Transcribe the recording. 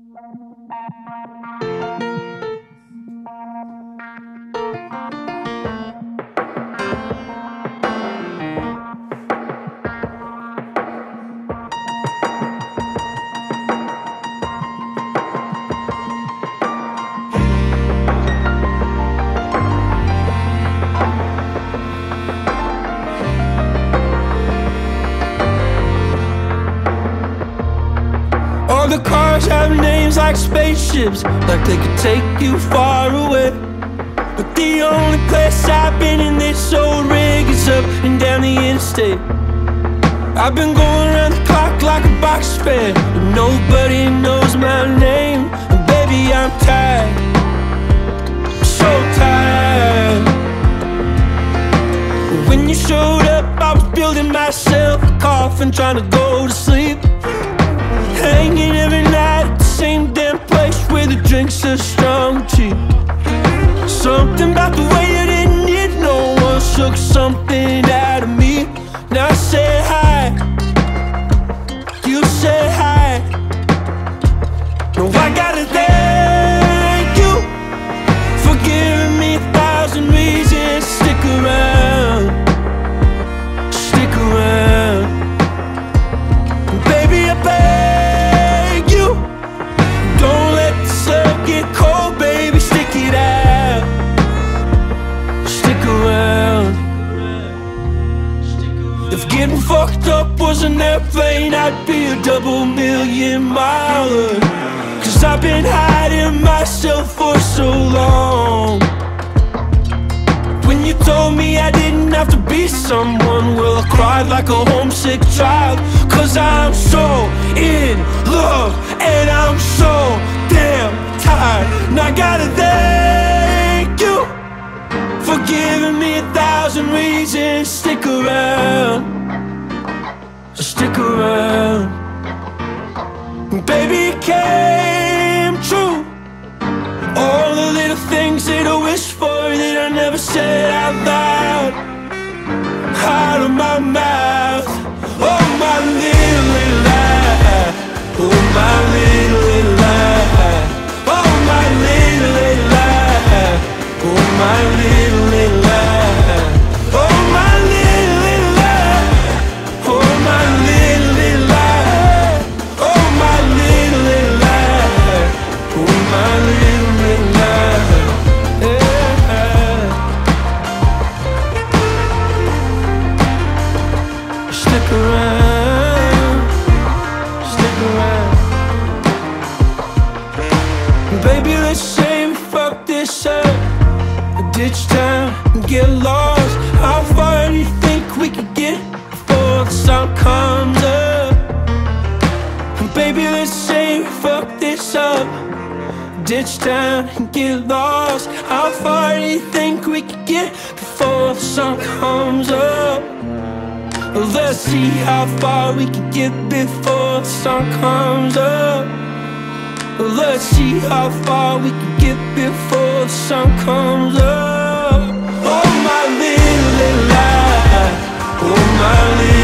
All the cars have names like spaceships, like they could take you far away. But the only place I've been in this old rig is up and down the interstate. I've been going around the clock like a box fan, but nobody knows my name. And baby, I'm tired, so tired. When you showed up, I was building myself a coffin, trying to go to sleep. Hanging every night at the same damn place where the drinks are strong and cheap. Something about the way you didn't need no one shook something out of me. Now I say hi, you say hi. No, I gotta thank you for giving me 1,000 reasons to stick around, stick around. Baby, I beg you, don't let this love get cold, baby, stick it out, stick around. If getting fucked up was an airplane, I'd be a double million miler. Cause I've been hiding myself for so long. When you told me I didn't have to be someone, well, I cried like a homesick child. Cause I'm so in love and I'm so damn tired. And I gotta thank you for giving me 1,000 reasons to stick around, stick around. Baby, it came true, all the little things that I wished for that I never said out loud, out of my mouth. Oh, my little lie, oh, my little lie, oh, my little lie, oh, my little lie, oh, my little lie, oh, my little lie, oh, my little lie, oh, my little lie, yeah. Stick around, stick around. Baby, let's say we fuck this up, ditch town and get lost. How far do you think we could get before the sun comes up? And baby, let's say we fuck this up, ditch town and get lost. How far do you think we could get before the sun comes up? Well, let's see how far we can get before the sun comes up. Well, let's see how far we can get before the sun comes up. Oh, my little lie, oh, my little